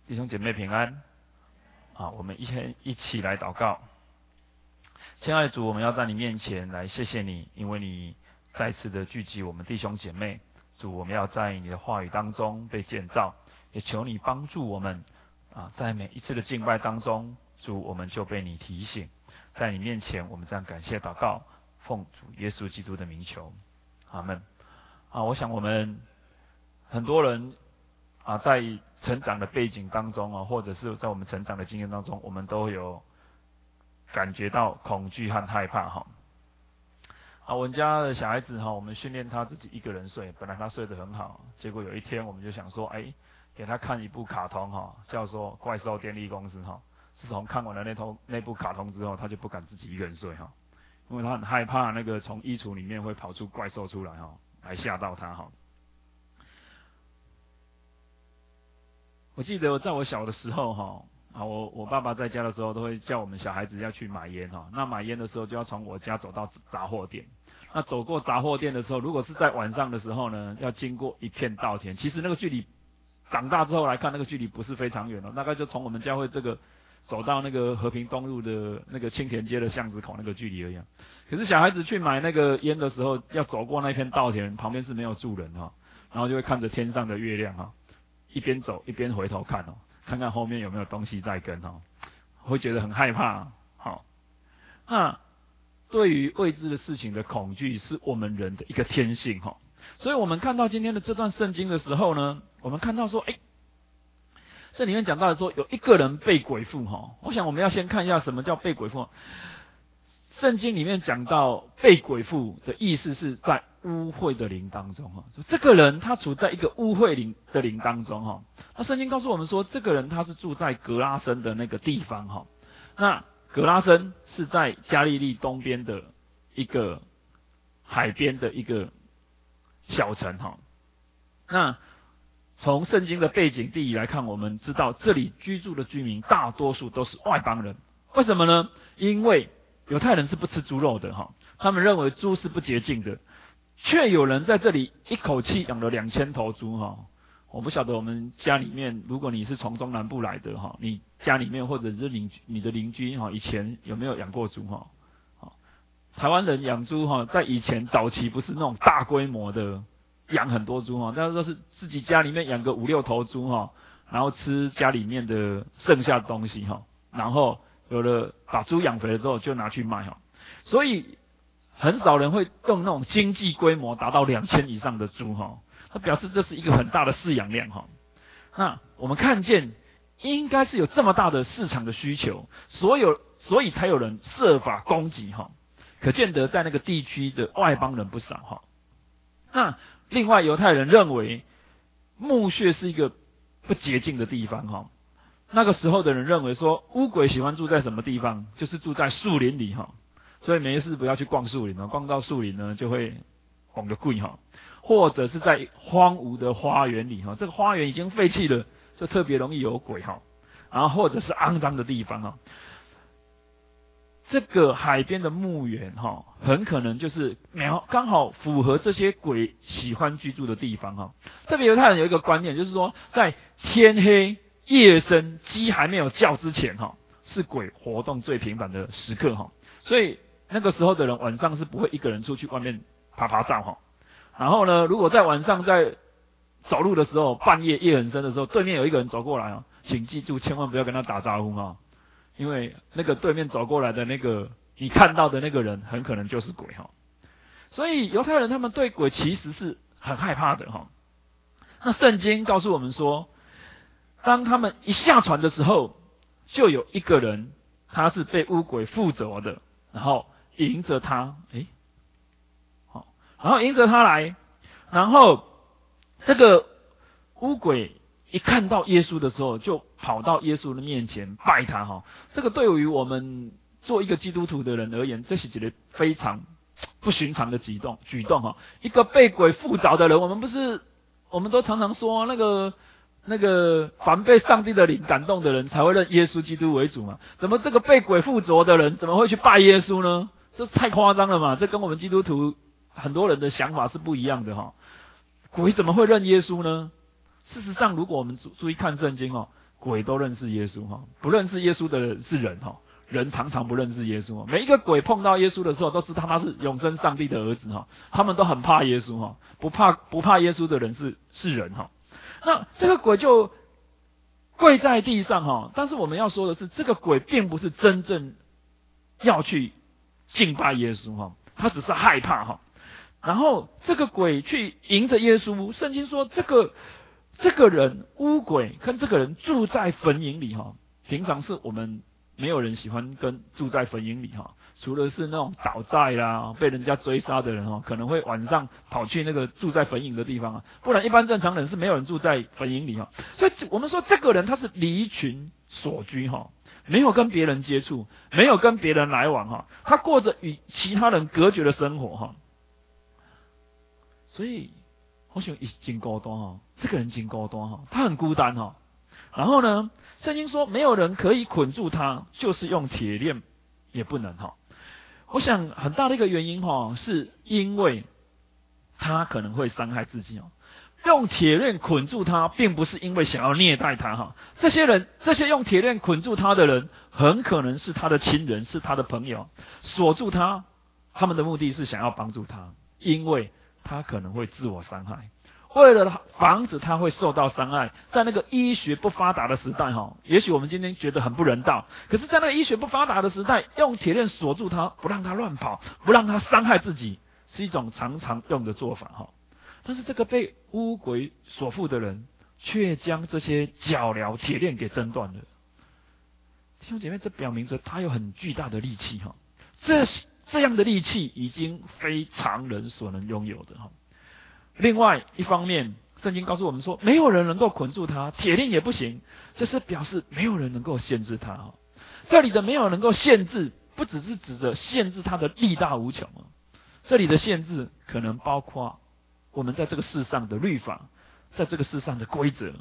弟兄姐妹平安啊！我们一起来祷告。亲爱的主，我们要在你面前来谢谢你，因为你再次的聚集我们弟兄姐妹。主，我们要在你的话语当中被建造，也求你帮助我们啊，在每一次的敬拜当中，主，我们就被你提醒，在你面前，我们这样感谢祷告，奉主耶稣基督的名求，阿们。啊，我想我们很多人啊，在成长的背景当中啊，或者是在我们成长的经验当中，我们都有感觉到恐惧和害怕哈。啊，我们家的小孩子哈，我们训练他自己一个人睡，本来他睡得很好，结果有一天我们就想说，给他看一部卡通哈，叫做《怪兽电力公司》哈。自从看完了那部卡通之后，他就不敢自己一个人睡哈，因为他很害怕那个从衣橱里面会跑出怪兽出来哈，来吓到他哈。我记得在我小的时候哈，我爸爸在家的时候都会叫我们小孩子要去买烟哈。那买烟的时候就要从我家走到杂货店。那走过杂货店的时候，如果是在晚上的时候呢，要经过一片稻田。其实那个距离，长大之后来看，那个距离不是非常远哦，大概就从我们教会这个走到那个和平东路的那个青田街的巷子口那个距离而已。可是小孩子去买那个烟的时候，要走过那片稻田，旁边是没有住人哈，然后就会看着天上的月亮哈。一边走一边回头看哦，看看后面有没有东西在跟哦，会觉得很害怕。好，那对于未知的事情的恐惧是我们人的一个天性哈。所以我们看到今天的这段圣经的时候呢，我们看到说，这里面讲到的说有一个人被鬼附哈。我想我们要先看一下什么叫被鬼附。圣经里面讲到被鬼附的意思是在污秽的灵当中哈，这个人他处在一个污秽的灵当中哈。那圣经告诉我们说，这个人他是住在格拉森的那个地方哈。那格拉森是在加利利东边的一个海边的一个小城哈。那从圣经的背景地理来看，我们知道这里居住的居民大多数都是外邦人。为什么呢？因为犹太人是不吃猪肉的哈，他们认为猪是不洁净的，却有人在这里一口气养了2000头猪哈。我不晓得我们家里面，如果你是从中南部来的哈，你家里面或者是你的邻居哈，以前有没有养过猪哈？台湾人养猪哈，在以前早期不是那种大规模的养很多猪哈，大家都是自己家里面养个5、6头猪哈，然后吃家里面的剩下的东西哈，然后有了把猪养肥了之后就拿去卖哈，所以很少人会用那种经济规模达到2000以上的猪哈，它表示这是一个很大的饲养量哈。那我们看见应该是有这么大的市场的需求，所以才有人设法供给哈，可见得在那个地区的外邦人不少哈。那另外犹太人认为墓穴是一个不洁净的地方哈。那个时候的人认为说，乌鬼喜欢住在什么地方？就是住在树林里哈。所以没事不要去逛树林哦，逛到树林呢就会拱得贵哈。或者是在荒芜的花园里哈，这个花园已经废弃了，就特别容易有鬼哈。然后或者是肮脏的地方哈。这个海边的墓园哈，很可能就是刚好符合这些鬼喜欢居住的地方哈。特别犹太人有一个观念，就是说在天黑夜深鸡还没有叫之前哈，是鬼活动最频繁的时刻哈。所以那个时候的人晚上是不会一个人出去外面爬照哈。然后呢，如果在晚上在走路的时候，半夜夜很深的时候，对面有一个人走过来请记住千万不要跟他打招呼哈，因为那个对面走过来的那个你看到的那个人很可能就是鬼哈。所以犹太人他们对鬼其实是很害怕的哈。那圣经告诉我们说，当他们一下船的时候，就有一个人他是被污鬼附着的，然后迎着他，然后迎着他来，然后这个污鬼一看到耶稣的时候，就跑到耶稣的面前拜他哈。这个对于我们做一个基督徒的人而言，这是一个非常不寻常的举动哈。一个被鬼附着的人，我们都常常说那个凡被上帝的灵感动的人才会认耶稣基督为主嘛。怎么这个被鬼附着的人怎么会去拜耶稣呢？这太夸张了嘛！这跟我们基督徒很多人的想法是不一样的哈。鬼怎么会认耶稣呢？事实上，如果我们注意看圣经鬼都认识耶稣哈，不认识耶稣的是人哈，人常常不认识耶稣。每一个鬼碰到耶稣的时候，都知道他是永生上帝的儿子哈，他们都很怕耶稣哈，不怕耶稣的人是人哈。那这个鬼就跪在地上哈，但是我们要说的是，这个鬼并不是真正要去敬拜耶稣哈，他只是害怕哈。然后这个鬼去迎着耶稣，圣经说这个人污鬼跟这个人住在坟茔里哈。平常是我们没有人喜欢跟住在坟茔里哈，除了是那种倒债啦、被人家追杀的人哈，可能会晚上跑去那个住在坟茔的地方啊，不然一般正常人是没有人住在坟茔里哈。所以我们说这个人他是离群所居哈，没有跟别人接触，没有跟别人来往哈，他过着与其他人隔绝的生活哈。所以我想真孤单哈，这个人真孤单哈，他很孤单哈。然后呢，圣经说没有人可以捆住他，就是用铁链也不能哈。我想很大的一个原因哈，是因为他可能会伤害自己哦。用铁链捆住他，并不是因为想要虐待他哈。这些用铁链捆住他的人，很可能是他的亲人，是他的朋友，锁住他，他们的目的是想要帮助他，因为他可能会自我伤害。为了防止他会受到伤害，在那个医学不发达的时代哈，也许我们今天觉得很不人道，可是在那个医学不发达的时代，用铁链锁住他，不让他乱跑，不让他伤害自己，是一种常常用的做法哈。但是这个被污鬼所附的人，却将这些脚镣铁链给挣断了。弟兄姐妹，这表明着他有很巨大的力气哈，这样的力气已经非常人所能拥有的哈。另外一方面，圣经告诉我们说，没有人能够捆住他，铁链也不行，这是表示没有人能够限制他哈。这里的没有人能够限制，不只是指着限制他的力大无穷啊，这里的限制可能包括我们在这个世上的律法，在这个世上的规则，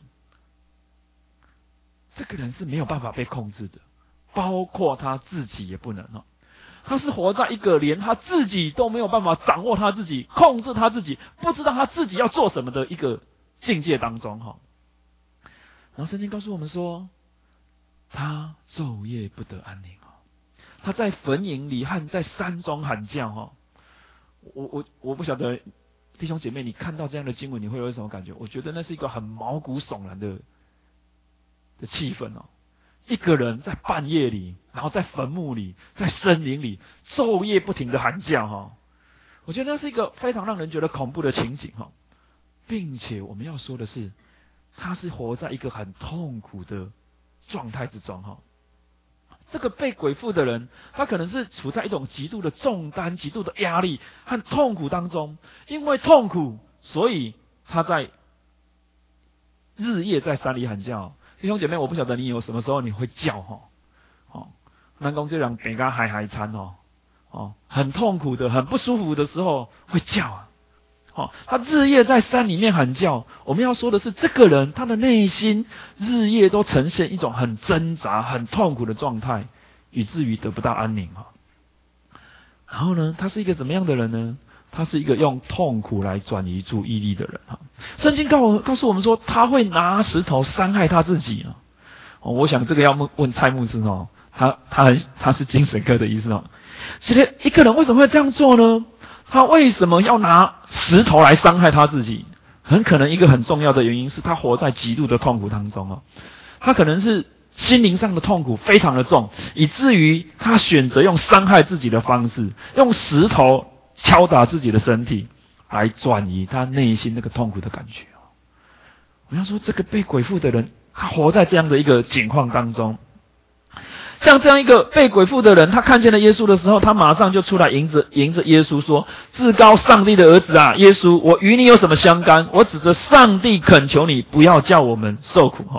这个人是没有办法被控制的，包括他自己也不能哈。他是活在一个连他自己都没有办法掌握他自己、控制他自己、不知道他自己要做什么的一个境界当中哈。然后圣经告诉我们说，他昼夜不得安宁哈，他在坟茔里和在山中喊叫哈。我不晓得弟兄姐妹，你看到这样的经文，你会有什么感觉？我觉得那是一个很毛骨悚然的气氛哦。一个人在半夜里，然后在坟墓里，在森林里，昼夜不停的喊叫哈。我觉得那是一个非常让人觉得恐怖的情景哈，并且我们要说的是，他是活在一个很痛苦的状态之中哈。这个被鬼附的人，他可能是处在一种极度的重担、极度的压力和痛苦当中，因为痛苦，所以他在日夜在山里喊叫。弟兄姐妹，我不晓得你有什么时候你会叫哈，南宫这样别个海餐很痛苦的、很不舒服的时候会叫啊，他日夜在山里面喊叫。我们要说的是，这个人他的内心日夜都呈现一种很挣扎、很痛苦的状态，以至于得不到安宁哈。然后呢，他是一个怎么样的人呢？他是一个用痛苦来转移注意力的人哈。圣经告诉我们说，他会拿石头伤害他自己啊。我想这个要问蔡牧师哦，他是精神科的医生哦。其实一个人为什么会这样做呢？他为什么要拿石头来伤害他自己？很可能一个很重要的原因是他活在极度的痛苦当中哦。他可能是心灵上的痛苦非常的重，以至于他选择用伤害自己的方式，用石头敲打自己的身体，来转移他内心那个痛苦的感觉。我要说，这个被鬼附的人，他活在这样的一个境况当中。像这样一个被鬼附的人，他看见了耶稣的时候，他马上就出来迎着耶稣说：“至高上帝的儿子啊，耶稣，我与你有什么相干？我指着上帝恳求你，不要叫我们受苦。”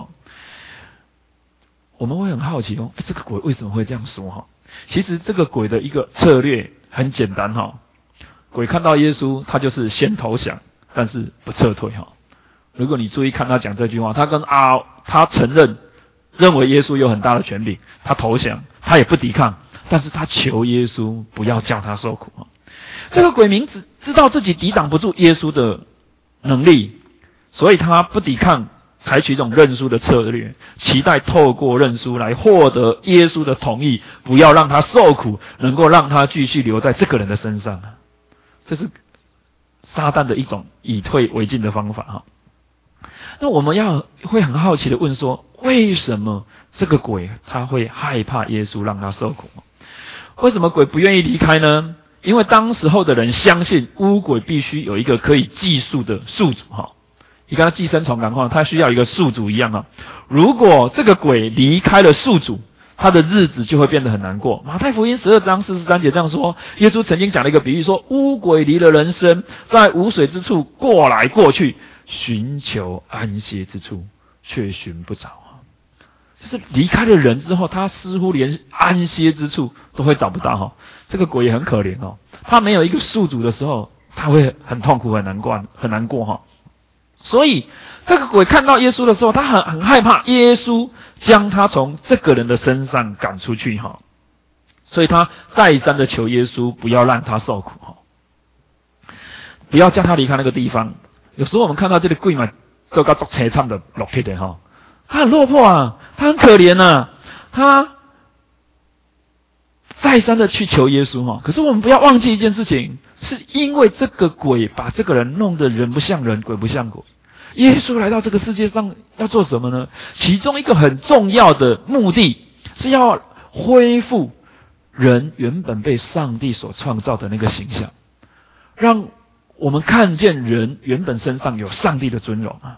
我们会很好奇哦，这个鬼为什么会这样说哈？其实这个鬼的一个策略很简单哈。鬼看到耶稣，他就是先投降，但是不撤退哈。如果你注意看他讲这句话，他承认为耶稣有很大的权柄，他投降，他也不抵抗，但是他求耶稣不要叫他受苦。这个鬼明知道自己抵挡不住耶稣的能力，所以他不抵抗， 采取一种认输的策略，期待透过认输来获得耶稣的同意，不要让他受苦，能够让他继续留在这个人的身上。这是撒旦的一种以退为进的方法哈。那我们会很好奇的问说，为什么这个鬼他会害怕耶稣让他受苦？为什么鬼不愿意离开呢？因为当时候的人相信污鬼必须有一个可以寄宿的宿主哈，你跟他寄生虫感况，他需要一个宿主一样哈。如果这个鬼离开了宿主，他的日子就会变得很难过。马太福音12章43节这样说，耶稣曾经讲了一个比喻说，污鬼离了人身，在无水之处过来过去，寻求安歇之处，却寻不着。就是离开了人之后，他似乎连安歇之处都会找不到哈。这个鬼也很可怜哦，他没有一个宿主的时候，他会很痛苦、很难过哈。所以这个鬼看到耶稣的时候，他很害怕耶稣将他从这个人的身上赶出去哈。所以他再三的求耶稣不要让他受苦哈，不要叫他离开那个地方。有时候我们看到这个鬼嘛，做到做凄惨的落魄的哈，他很落魄啊，他很可怜啊，他再三的去求耶稣哈。可是我们不要忘记一件事情，是因为这个鬼把这个人弄得人不像人，鬼不像鬼。耶稣来到这个世界上要做什么呢？其中一个很重要的目的是要恢复人原本被上帝所创造的那个形象，让我们看见人原本身上有上帝的尊荣啊。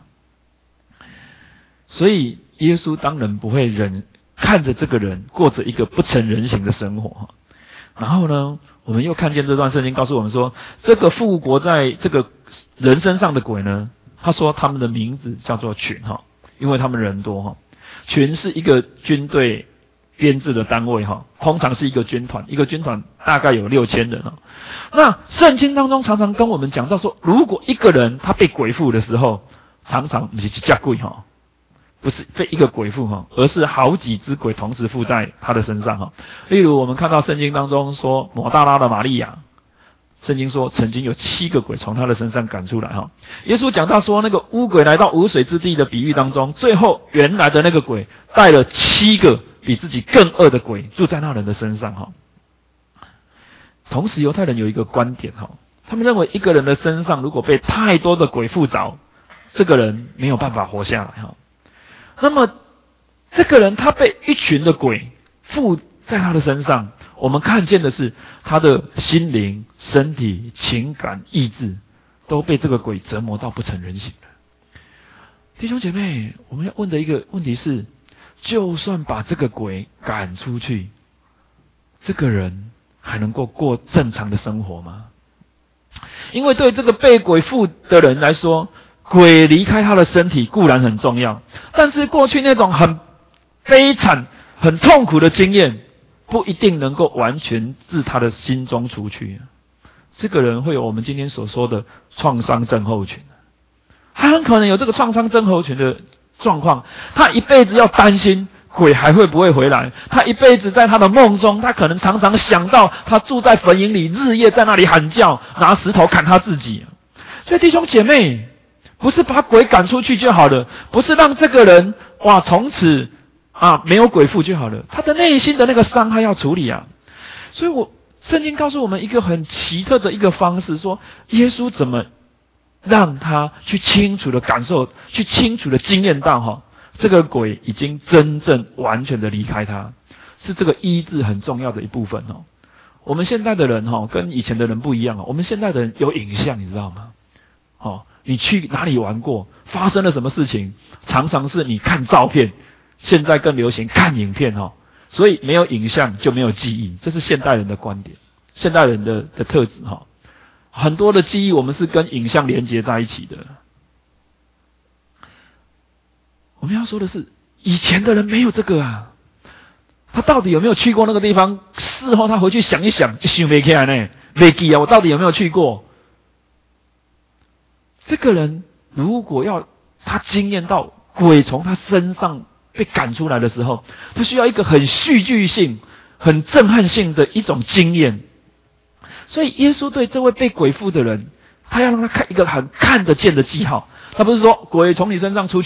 所以耶稣当然不会忍看着这个人过着一个不成人形的生活。然后呢，我们又看见这段圣经告诉我们说，这个复活在这个人身上的鬼呢，他说他们的名字叫做群哈，因为他们人多哈。群是一个军队编制的单位哈，通常是一个军团，一个军团大概有6000人哈。那圣经当中常常跟我们讲到说，如果一个人他被鬼附的时候，常常不是一只鬼哈，不是被一个鬼附哈，而是好几只鬼同时附在他的身上哈。例如我们看到圣经当中说，抹大拉的玛利亚，圣经说曾经有7个鬼从他的身上赶出来哈。耶稣讲到说，那个污鬼来到无水之地的比喻当中，最后原来的那个鬼带了7个比自己更恶的鬼住在那人的身上哈。同时犹太人有一个观点哈，他们认为一个人的身上如果被太多的鬼附着，这个人没有办法活下来哈。那么这个人他被一群的鬼附在他的身上，我们看见的是他的心灵、身体、情感、意志都被这个鬼折磨到不成人形了。弟兄姐妹，我们要问的一个问题是，就算把这个鬼赶出去，这个人还能够过正常的生活吗？因为对这个被鬼附的人来说，鬼离开他的身体固然很重要，但是过去那种很悲惨、很痛苦的经验，不一定能够完全自他的心中除去。这个人会有我们今天所说的创伤症候群，他很可能有这个创伤症候群的状况，他一辈子要担心鬼还会不会回来，他一辈子在他的梦中，他可能常常想到他住在坟茔里，日夜在那里喊叫，拿石头砍他自己。所以弟兄姐妹，不是把鬼赶出去就好了，不是让这个人从此没有鬼附就好了，他的内心的那个伤害要处理啊。所以圣经告诉我们一个很奇特的一个方式，说耶稣怎么让他去清楚的感受，去清楚的经验到这个鬼已经真正完全的离开他，是这个医治很重要的一部分哦。我们现代的人跟以前的人不一样哦，我们现代的人有影像，你知道吗？你去哪里玩过，发生了什么事情，常常是你看照片，现在更流行看影片所以没有影像就没有记忆，这是现代人的观点，现代人的特质很多的记忆我们是跟影像连接在一起的。我们要说的是，以前的人没有这个啊，他到底有没有去过那个地方？事后他回去想一想，就想不起来呢，没记啊，我到底有没有去过？这个人如果要他经验到鬼从他身上被赶出来的时候，他需要一个很戏剧性、很震撼性的一种经验。所以耶稣对这位被鬼附的人，他要让他看一个很看得见的记号。他不是说鬼从你身上出去，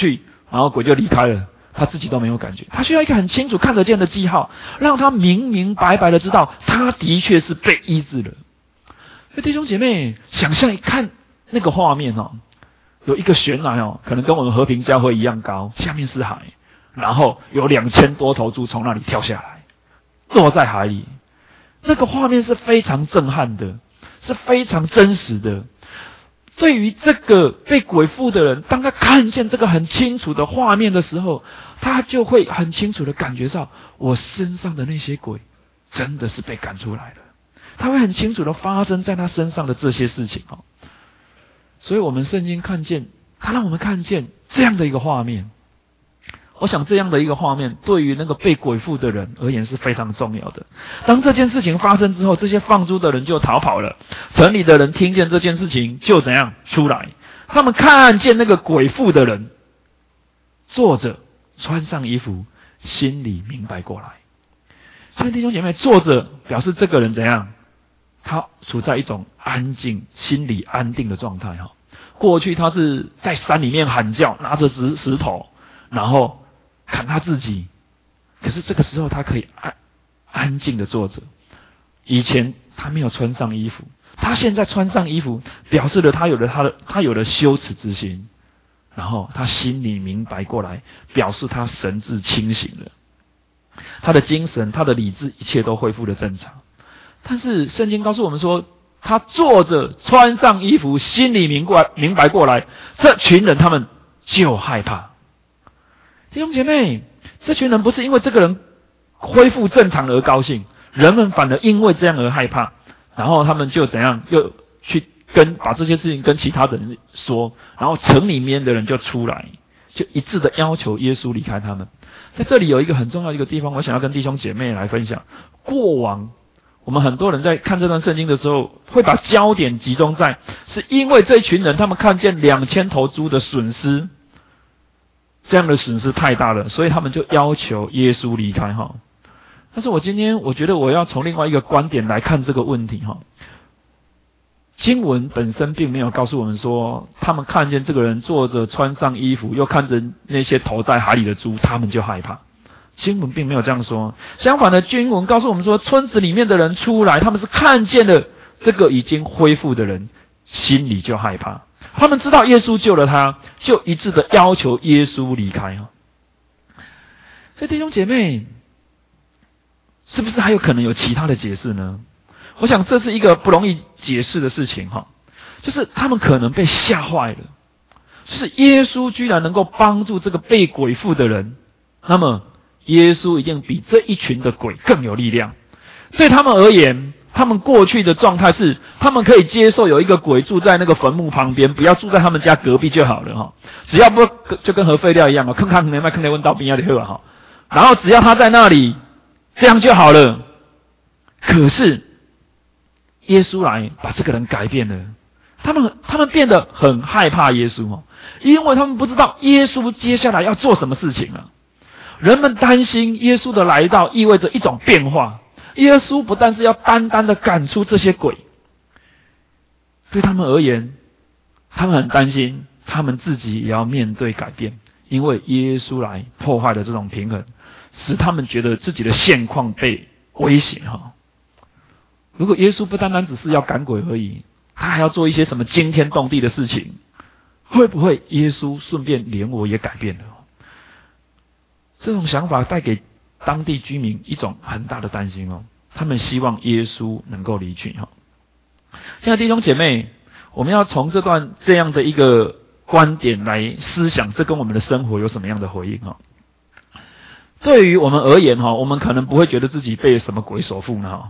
然后鬼就离开了，他自己都没有感觉。他需要一个很清楚看得见的记号，让他明明白白的知道他的确是被医治了。所以弟兄姐妹，想象一看那个画面哦，有一个悬崖哦，可能跟我们和平教会一样高，下面是海，然后有2000多头猪从那里跳下来，落在海里。那个画面是非常震撼的，是非常真实的。对于这个被鬼附的人，当他看见这个很清楚的画面的时候，他就会很清楚的感觉到，我身上的那些鬼真的是被赶出来了。他会很清楚的发生在他身上的这些事情哦。所以我们圣经看见，他让我们看见这样的一个画面。我想这样的一个画面，对于那个被鬼附的人而言是非常重要的。当这件事情发生之后，这些放猪的人就逃跑了，城里的人听见这件事情就怎样出来，他们看见那个鬼附的人坐着，穿上衣服，心里明白过来。所以弟兄姐妹，坐着表示这个人怎样，他处在一种安静、心里安定的状态哈。过去他是在山里面喊叫，拿着石头，然后砍他自己，可是这个时候他可以安静的坐着。以前他没有穿上衣服，他现在穿上衣服，表示了他有了羞耻之心，然后他心里明白过来，表示他神志清醒了，他的精神、他的理智，一切都恢复了正常。但是圣经告诉我们说，他坐着穿上衣服，心里明白过来，这群人他们就害怕。弟兄姐妹，这群人不是因为这个人恢复正常而高兴，人们反而因为这样而害怕，然后他们就怎样，又去把这些事情跟其他的人说，然后城里面的人就出来，就一致的要求耶稣离开他们。在这里有一个很重要的一个地方，我想要跟弟兄姐妹来分享。过往我们很多人在看这段圣经的时候，会把焦点集中在，是因为这一群人他们看见2000头猪的损失，这样的损失太大了，所以他们就要求耶稣离开哈。但是我今天我觉得我要从另外一个观点来看这个问题哈。经文本身并没有告诉我们说，他们看见这个人坐着穿上衣服，又看着那些投在海里的猪，他们就害怕。经文并没有这样说，相反的，经文告诉我们说，村子里面的人出来，他们是看见了这个已经恢复的人，心里就害怕。他们知道耶稣救了他，就一致的要求耶稣离开哈。所以弟兄姐妹，是不是还有可能有其他的解释呢？我想这是一个不容易解释的事情哈，就是他们可能被吓坏了，就是耶稣居然能够帮助这个被鬼附的人，那么耶稣一定比这一群的鬼更有力量。对他们而言，他们过去的状态是，他们可以接受有一个鬼住在那个坟墓旁边，不要住在他们家隔壁就好了哈。只要不就跟核废料一样哦，坑问到边的哈，然后只要他在那里，这样就好了。可是耶稣来把这个人改变了，他们变得很害怕耶稣哦，因为他们不知道耶稣接下来要做什么事情了。人们担心耶稣的来到意味着一种变化，耶稣不但是要单单的赶出这些鬼，对他们而言，他们很担心他们自己也要面对改变，因为耶稣来破坏了这种平衡，使他们觉得自己的现况被威胁哈。如果耶稣不单单只是要赶鬼而已，他还要做一些什么惊天动地的事情，会不会耶稣顺便连我也改变了？这种想法带给当地居民一种很大的担心哦，他们希望耶稣能够离去哈。现在弟兄姐妹，我们要从这样的一个观点来思想，这跟我们的生活有什么样的回应哈？对于我们而言哈，我们可能不会觉得自己被什么鬼所附呢哈。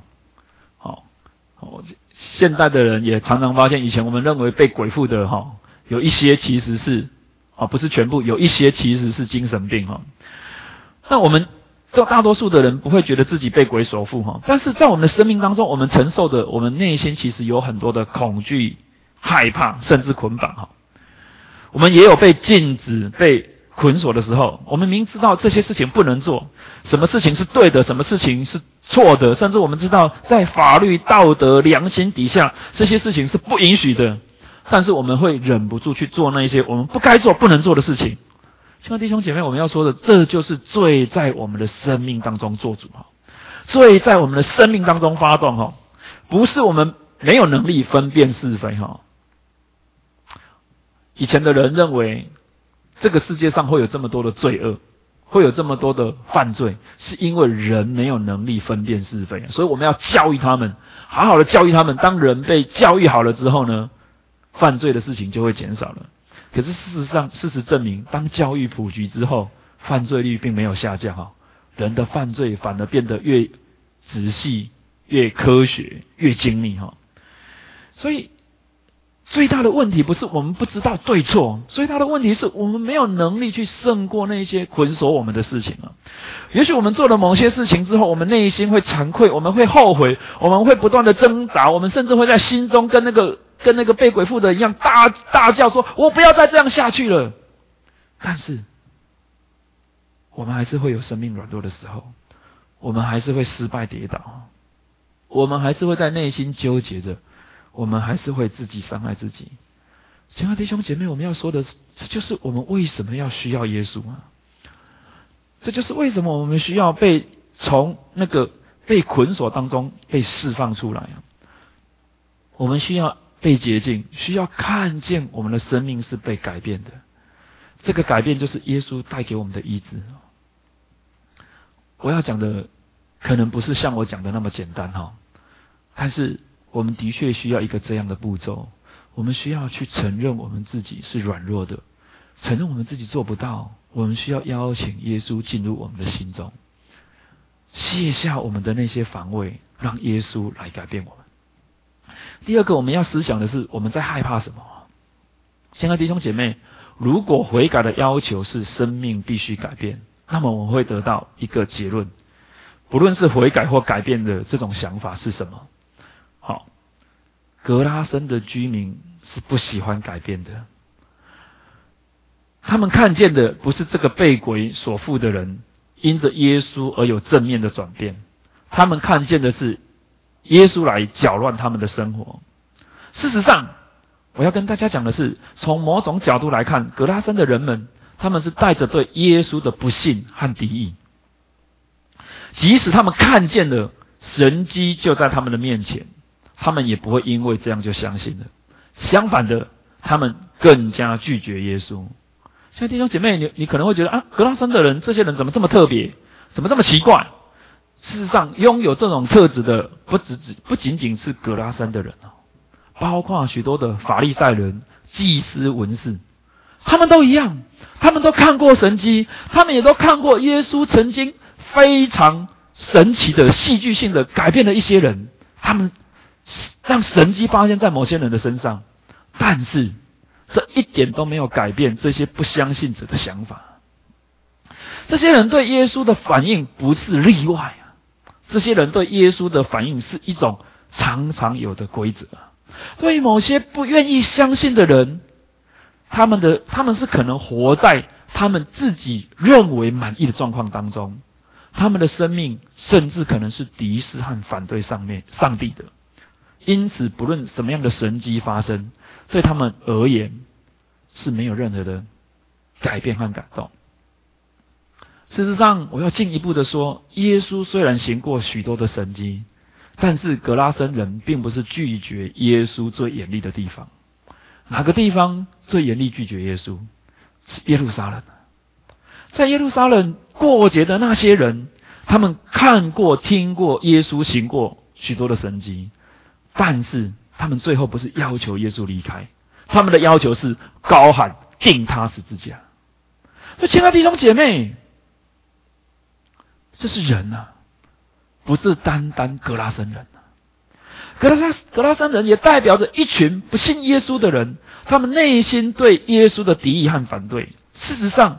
现代的人也常常发现，以前我们认为被鬼附的哈，有一些其实是不是全部，有一些其实是精神病哈。那我们大多数的人不会觉得自己被鬼所附哈，但是在我们的生命当中，我们承受的，我们内心其实有很多的恐惧、害怕，甚至捆绑哈。我们也有被禁止、被捆锁的时候，我们明知道这些事情不能做，什么事情是对的，什么事情是错的，甚至我们知道在法律、道德、良心底下，这些事情是不允许的，但是我们会忍不住去做那些我们不该做、不能做的事情， 亲爱的弟兄姐妹，我们要说的，这就是罪在我们的生命当中做主哈，罪在我们的生命当中发动哈，不是我们没有能力分辨是非哈。以前的人认为，这个世界上会有这么多的罪恶，会有这么多的犯罪，是因为人没有能力分辨是非，所以我们要教育他们，好好的教育他们。当人被教育好了之后呢，犯罪的事情就会减少了。可是事实证明，当教育普及之后，犯罪率并没有下降哈，人的犯罪反而变得越仔细、越科学、越精密哈。所以最大的问题不是我们不知道对错，最大的问题是我们没有能力去胜过那些捆锁我们的事情啊。也许我们做了某些事情之后，我们内心会惭愧，我们会后悔，我们会不断的挣扎，我们甚至会在心中跟那个被鬼附的一样大叫说：“我不要再这样下去了。”但是，我们还是会有生命软弱的时候，我们还是会失败跌倒，我们还是会在内心纠结着，我们还是会自己伤害自己。亲爱的弟兄姐妹，我们要说的，这就是我们为什么要需要耶稣啊！这就是为什么我们需要从那个被捆锁当中被释放出来啊！我们需要被洁净，需要看见我们的生命是被改变的。这个改变就是耶稣带给我们的医治。我要讲的可能不是像我讲的那么简单哈，但是我们的确需要一个这样的步骤。我们需要去承认我们自己是软弱的，承认我们自己做不到。我们需要邀请耶稣进入我们的心中，卸下我们的那些防卫，让耶稣来改变我们。第二个，我们要思想的是，我们在害怕什么？亲爱的弟兄姐妹，如果悔改的要求是生命必须改变，那么我们会得到一个结论，不论是悔改或改变的这种想法是什么。好，格拉森的居民是不喜欢改变的。他们看见的不是这个被鬼所附的人因着耶稣而有正面的转变，他们看见的是耶稣来搅乱他们的生活。事实上，我要跟大家讲的是，从某种角度来看，格拉森的人们，他们是带着对耶稣的不信和敌意。即使他们看见了神迹就在他们的面前，他们也不会因为这样就相信了。相反的，他们更加拒绝耶稣。现在弟兄姐妹，你可能会觉得啊，格拉森的人，这些人怎么这么特别，怎么这么奇怪？事实上，拥有这种特质的不仅仅是格拉森的人哦，包括许多的法利赛人、祭司、文士，他们都一样，他们都看过神迹，他们也都看过耶稣曾经非常神奇的、戏剧性的改变了一些人，他们让神迹发现在某些人的身上，但是这一点都没有改变这些不相信者的想法。这些人对耶稣的反应不是例外啊，这些人对耶稣的反应是一种常常有的规则啊。对于某些不愿意相信的人，他们是可能活在他们自己认为满意的状况当中，他们的生命甚至可能是敌视和反对上帝的。因此，不论什么样的神迹发生，对他们而言是没有任何的改变和感动。事实上，我要进一步的说，耶稣虽然行过许多的神迹，但是格拉森人并不是拒绝耶稣最严厉的地方。哪个地方最严厉拒绝耶稣？是耶路撒冷。在耶路撒冷过节的那些人，他们看过、听过耶稣行过许多的神迹，但是他们最后不是要求耶稣离开，他们的要求是高喊钉他十字架。所以，亲爱的弟兄姐妹，这是人啊，不是单单格拉森人啊。格拉森人也代表着一群不信耶稣的人，他们内心对耶稣的敌意和反对。事实上，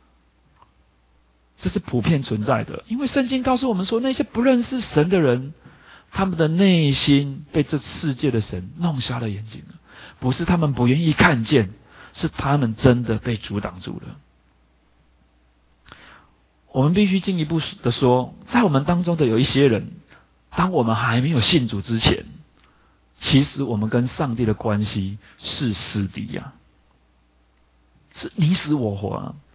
这是普遍存在的，因为圣经告诉我们说，那些不认识神的人，他们的内心被这世界的神弄瞎了眼睛了。不是他们不愿意看见，是他们真的被阻挡住了。我们必须进一步的说，在我们当中的有一些人，当我们还没有信主之前，其实我们跟上帝的关系是死敌啊，是你死我活啊。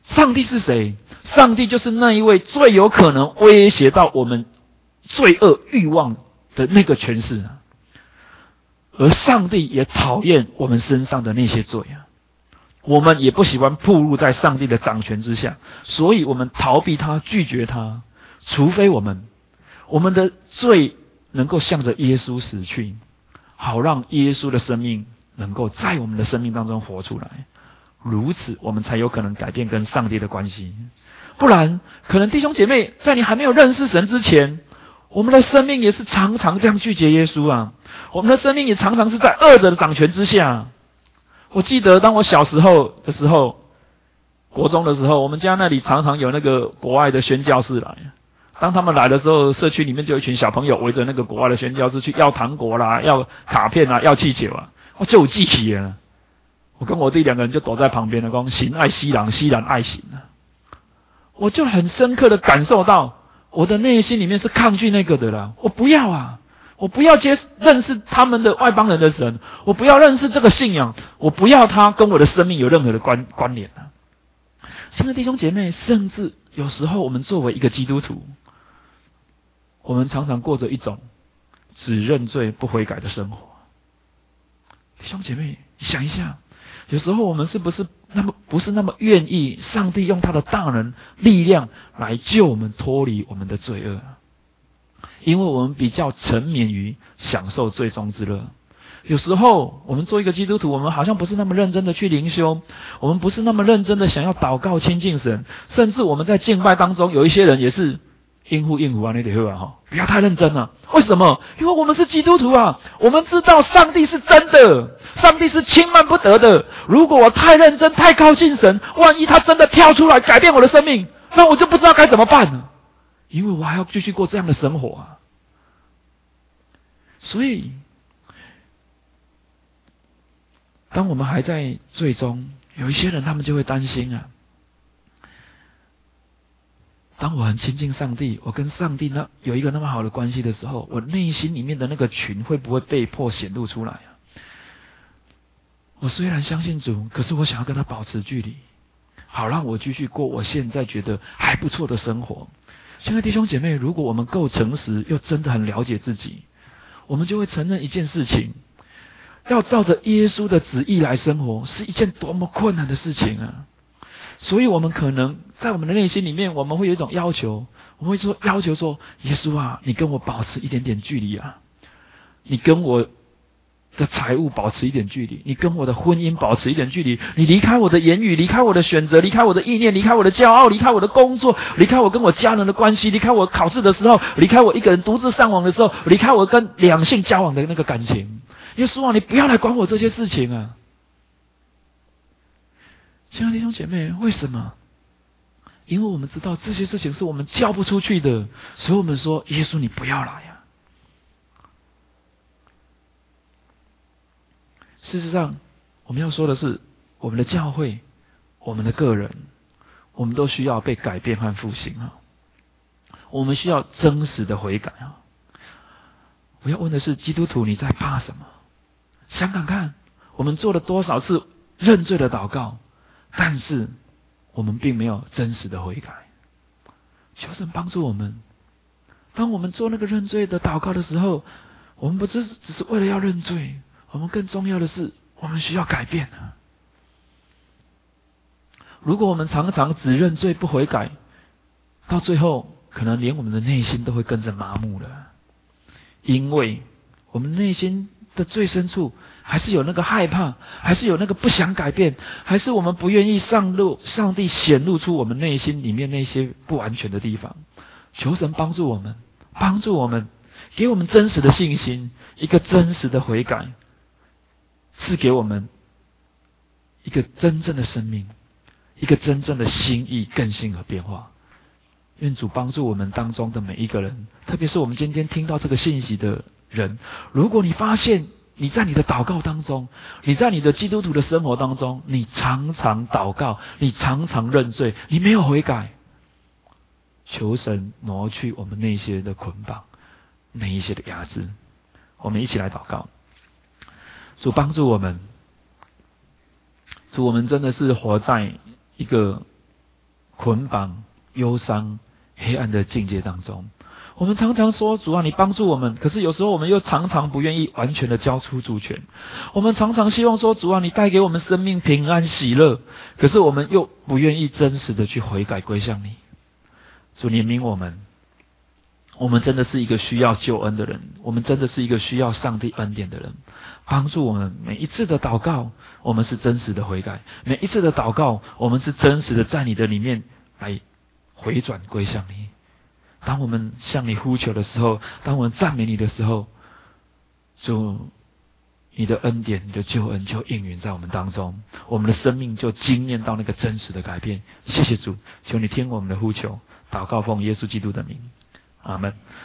上帝是谁？上帝就是那一位最有可能威胁到我们罪恶欲望的那个权势啊。而上帝也讨厌我们身上的那些罪啊，我们也不喜欢暴露在上帝的掌权之下，所以我们逃避他，拒绝他，除非我们的罪能够向着耶稣死去，好让耶稣的生命能够在我们的生命当中活出来，如此我们才有可能改变跟上帝的关系。不然，可能弟兄姐妹在你还没有认识神之前，我们的生命也是常常这样拒绝耶稣啊，我们的生命也常常是在恶者的掌权之下。我记得当我小时候的时候，国中的时候，我们家那里常常有那个国外的宣教士来。当他们来的时候，社区里面就有一群小朋友围着那个国外的宣教士去要糖果啦，要卡片啦，要气球啊，我就有记起了。我跟我弟两个人就躲在旁边的说：“行爱西郎，西郎爱行啊。”我就很深刻的感受到，我的内心里面是抗拒那个的啦。我不要啊，我不要认识他们的外邦人的神，我不要认识这个信仰，我不要他跟我的生命有任何的关联啊。亲爱的弟兄姐妹，甚至有时候我们作为一个基督徒，我们常常过着一种只认罪不悔改的生活。弟兄姐妹，想一下，有时候我们是不是那么愿意上帝用他的大能力量来救我们脱离我们的罪恶？因为我们比较沉湎于享受罪中之乐。有时候我们做一个基督徒，我们好像不是那么认真的去灵修，我们不是那么认真的想要祷告亲近神，甚至我们在敬拜当中，有一些人也是应付啊，你得喝啊，不要太认真了。为什么？因为我们是基督徒啊，我们知道上帝是真的，上帝是轻慢不得的。如果我太认真、太靠近神，万一他真的跳出来改变我的生命，那我就不知道该怎么办了，因为我还要继续过这样的生活啊。所以，当我们还在罪中，有一些人他们就会担心啊。当我很亲近上帝，我跟上帝有一个那么好的关系的时候，我内心里面的那个群会不会被迫显露出来啊？我虽然相信主，可是我想要跟他保持距离，好让我继续过我现在觉得还不错的生活。亲爱的弟兄姐妹，如果我们够诚实，又真的很了解自己，我们就会承认一件事情，要照着耶稣的旨意来生活，是一件多么困难的事情啊！所以我们可能在我们的内心里面，我们会有一种要求，我们会要求说：耶稣啊，你跟我保持一点点距离啊，你跟我的财务保持一点距离，你跟我的婚姻保持一点距离，你离开我的言语，离开我的选择，离开我的意念，离开我的骄傲，离开我的工作，离开我跟我家人的关系，离开我考试的时候，离开我一个人独自上网的时候，离开我跟两性交往的那个感情。耶稣啊，你不要来管我这些事情啊！亲爱的弟兄姐妹，为什么？因为我们知道这些事情是我们交不出去的，所以我们说：耶稣，你不要来啊！事实上，我们要说的是，我们的教会，我们的个人，我们都需要被改变和复兴啊！我们需要真实的悔改啊！我要问的是，基督徒你在怕什么？想想看，我们做了多少次认罪的祷告，但是我们并没有真实的悔改。求神帮助我们，当我们做那个认罪的祷告的时候，我们不只是为了要认罪，我们更重要的是，我们需要改变啊！如果我们常常只认罪不悔改，到最后可能连我们的内心都会跟着麻木了，因为我们内心的最深处还是有那个害怕，还是有那个不想改变，还是我们不愿意上帝显露出我们内心里面那些不完全的地方。求神帮助我们，给我们真实的信心，一个真实的悔改，赐给我们一个真正的生命，一个真正的心意更新和变化。愿主帮助我们当中的每一个人，特别是我们今天听到这个信息的人，如果你发现你在你的祷告当中，你在你的基督徒的生活当中，你常常祷告，你常常认罪，你没有悔改，求神挪去我们那些的捆绑，那一些的压制。我们一起来祷告。主帮助我们，主，我们真的是活在一个捆绑、忧伤、黑暗的境界当中。我们常常说主啊，你帮助我们，可是有时候我们又常常不愿意完全的交出主权。我们常常希望说主啊，你带给我们生命平安喜乐，可是我们又不愿意真实的去悔改归向你。主怜悯我们，我们真的是一个需要救恩的人，我们真的是一个需要上帝恩典的人。帮助我们每一次的祷告，我们是真实的悔改；每一次的祷告，我们是真实的在你的里面来回转归向你。当我们向你呼求的时候，当我们赞美你的时候，主，你的恩典、你的救恩就应允在我们当中，我们的生命就经验到那个真实的改变。谢谢主，求你听我们的呼求，祷告奉耶稣基督的名，阿们。